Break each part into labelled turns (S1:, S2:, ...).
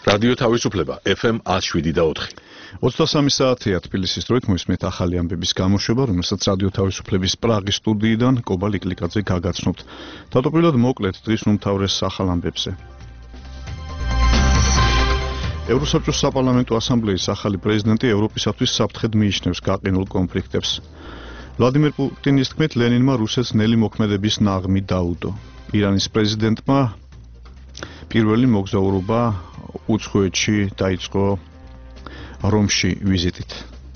S1: რადიო თავისუფლება FM 107.4.
S2: 23 საათია თბილისის დროით მოისმენთ ახალი ამბების გამოშვება, რომელსაც რადიო თავისუფლების პრაღის სტუდიიდან კობა ლიკლიკაძე გაგაცნობთ. თავდაპირველად მოკლედ დღის უმთავრეს ახალ ამბებზე. ევროსაბჭოს საპარლამენტო ასამბლეის ახალი პრეზიდენტი ევროპისათვის საფრთხედ მიიჩნევს გაყინულ კონფლიქტებს. ვლადიმერ პუტინის თქმით, ლენინმა რუსეთს ნელი მოქმედების ნაღმი დაუდო. ირანის პრეზიდენტმა პირველი მოგზაურობა უცხოეთში დაიწყო რომში ვიზიტით.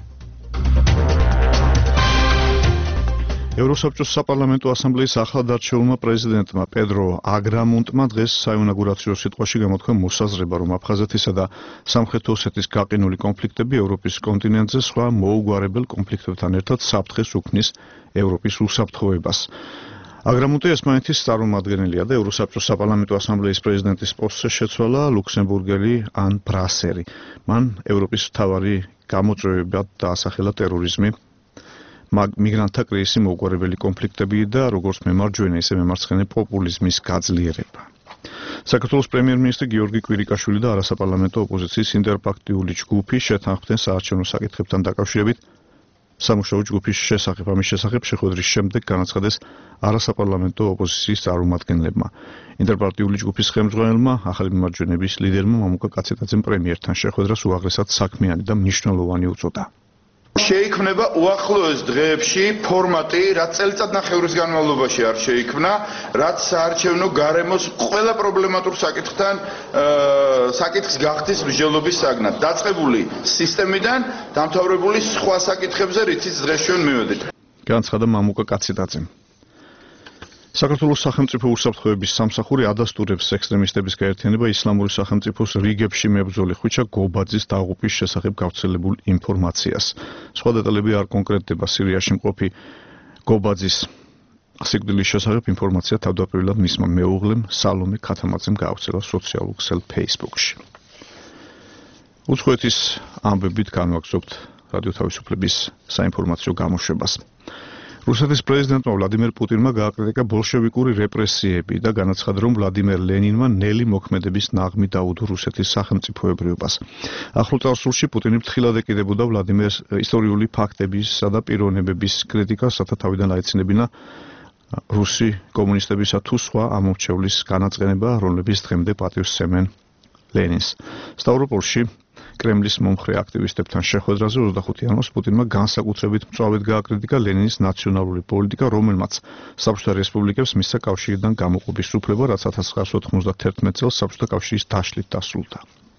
S2: ევროსაბჭოს საპარლამენტო ასამბლეის ახლად არჩეულმა პრეზიდენტმა პედრო აგრამუნტმა დღეს საინაugurაციო სიტყვაში გამოთქვა მოსაზრება, რომ აფხაზეთისა და სამხრეთ ოსეთის გაყინული კონფლიქტები ევროპის კონტინენტზე სხვა მოუგვარებელ კონფლიქტებთან ერთად საფრთხეს უქმნის ევროპის უსაფრთხოებას. აგრამუნტი ესპანეთის წარმომადგენელია და ევროსაბჭოს საპარლამენტო ასამბლეის პრეზიდენტის პოსტზე შეცვალა ლუქსემბურგელი ან ბრასერი. მან ევროპის მთავარი გამოწვევებად დაასახელა ტერორიზმი, მიგრანტთა კრიზისი, მოუგვარებელი კონფლიქტები და როგორც მემარჯვენე, ისე მემარცხენე პოპულიზმის გაძლიერება. საქართველოს პრემიერ-მინისტრი გიორგი კვირიკაშვილი და არასაპარლამენტო ოპოზიციის ინტერპარტიული ჯგუფი შეთანხმდნენ საარჩევნო საკითხებთან დაკავშირებით. სამუშაო ჯგუფის ამის შესახებ შეხვედრის შემდეგ განაცხადეს არასაპარლამენტო ოპოზიციის წარმომადგენლებმა. ინტერპარტიული ჯგუფის ხელმძღვანელმა, ახალი მემარჯვენეების ლიდერმა მამუკა კაცეტაძემ პრემიერთან შეხვედრას უაღრესად საქმიანი და მნიშვნელოვანი უწოდა.
S3: შეიქმნება უახლოეს დღეებში ფორმატი, რაც წელიწადნახევრის განმავლობაში არ შეიქმნა, რაც საარჩევნო გარემოს ყველა პრობლემატურ საკითხს გახდის მსჯელობის საგნად. დაწყებული სისტემიდან დამთავრებული სხვა საკითხებზე, რითიც დღეს ჩვენ მივედით.
S2: განაცხადა მამუკა კაცეტაძემ. საქართველოს სახელმწიფო უსაფრთხოების სამსახური ადასტურებს ექსტრემისტების გაერთიანება ისლამური სახელმწიფოს რიგებში მებრძოლი ხვიჩა გობაძის დაღუპვის შესახებ გავრცელებულ ინფორმაციას. სხვა დეტალები არ კონკრეტდება. სირიაში მყოფი გობაძის სიკვდილის შესახებ ინფორმაცია თავდაპირველად მისმა მეუღლემ სალომე ქათამაძემ გაავრცელა სოციალურ ქსელ Facebook-ში. უცხოეთის ამბებით განვაგრძობთ რადიო თავისუფლების საინფორმაციო გამოშვებას. რუსეთის პრეზიდენტმა ვლადიმერ პუტინმა გააკრიტიკა ბოლშევიკური რეპრესიები და განაცხადა, რომ ვლადიმერ ლენინმა ნელი მოქმედების ნაღმი დაუდო რუსეთის სახელმწიფოებრიობას. ახლო წარსულში პუტინი ფრთხილად ეკიდებოდა ვლადიმერს ისტორიული ფაქტებისა და პიროვნებების კრიტიკას, რათა თავიდან აეცინებინა რუსი კომუნისტებისა თუ სხვა ამორჩევლის განაწყენება, რომლებიც დღემდე პატივს სცემენ ლენინს. სტავროპოლში კრემლის მომხრე აქტივისტებთან შეხვედრაზე 25 იანვარს პუტინმა განსაკუთრებით მწვავედ გააკრიტიკა ლენინის ნაციონალური პოლიტიკა, რომელმაც საბჭოთა რესპუბლიკებს მისცა კავშირიდან გამოყოფის უფლება, რაც 1991 წელს საბჭოთა კავშირის დაშლით დასრულდა.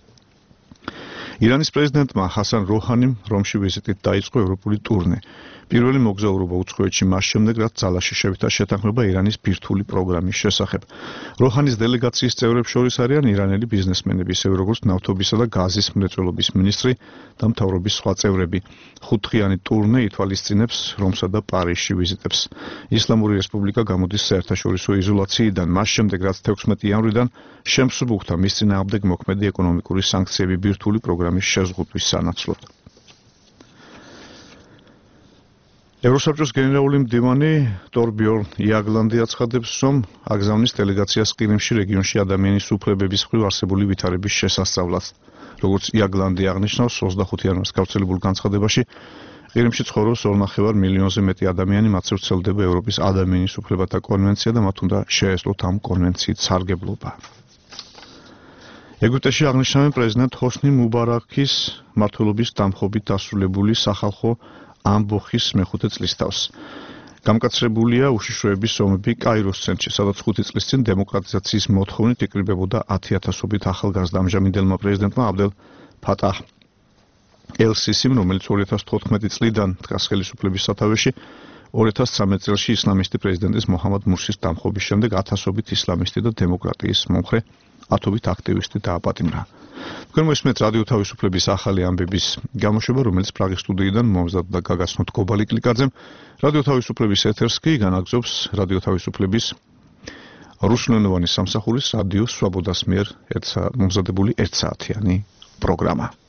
S2: ირანის პრეზიდენტმა ჰასან როჰანიმ რომში ვიზიტით დაიწყო ევროპული ტურნე. პირველი მოგზაურობა უცხოეთში მას შემდეგ, რაც ძალაში შევიდა შეთანხმება ირანის ბირთვული პროგრამის შესახებ. როჰანის დელეგაციის წევრებს შორის არიან ირანელი ბიზნესმენები, ისევე როგორც ნავთობისა და გაზის მრეწველობის მინისტრი და მთავრობის სხვა წევრები. 5-დღიანი ტურნე ითვალისწინებს რომსა და პარიზში ვიზიტებს. ისლამური რესპუბლიკა გამოდის საერთაშორისო იზოლაციიდან, მას შემდეგ, რაც 16 იანვრიდან შემსუბუქდა მის წინააღმდეგ მოქმედი ეკონომიკური სანქციები ბირთვული პროგრამის შეზღუდვის სანაცვლოდ. ევროსაბჭოს გენერალური მდივანი ტორბიორნ იაგლანდი აცხადებს, რომ აგზავნის დელეგაციას ყირიმში რეგიონში ადამიანის უფლებების მხრივ არსებული ვითარების შესასწავლად. როგორც იაგლანდი აღნიშნავს, 25 იანვარს გავრცელებულ განცხადებაში ყირიმში ცხოვრობს 2,5 მილიონზე მეტი ადამიანი, მათზე ვრცელდება ევროპის ადამიანის უფლებათა კონვენცია და მათ უნდა შეეძლოთ ამ კონვენციით სარგებლობა. ეგვიპტეში აღნიშნავენ პრეზიდენტ ჰოსნი მუბარაქის მმართველობის დამხობით დასრულებული სახალხო ამბოხის მეხუთე წლისთავს. გამკაცრებულია უშიშროების ომები კაიროს ცენტრში, სადაც 5 წლის წინ დემოკრატიზაციის მოთხოვნით იკრიბებოდა 10,000-ობით ახალგაზრდა ამჟამინდელმა პრეზიდენტმა აბდელ ფატაჰ ელ-სისიმ, რომელიც 2014 წლიდან დგას ხელისუფლების სათავეში, 2013 წელს ისლამისტი პრეზიდენტის მოჰამად მურსის დამხობის შემდეგ 1000-ობით ისლამისტი და დემოკრატიის მომხრე 10-ობით აქტივისტი დააპატიმრა. თქვენ მოისმენთ რადიო თავისუფლების ახალი ამბების გამოშვება, რომელიც პრაღის სტუდიიდან მომზადდა გაგაცნობთ კობა ლიკლიკაძემ. რადიო თავისუფლების ეთერს კი განაგრძობს რადიო თავისუფლების რუსულენოვანი სამსახურის რადიო სვაბოდას მიერ მომზადებული 1 საათიანი პროგრამა.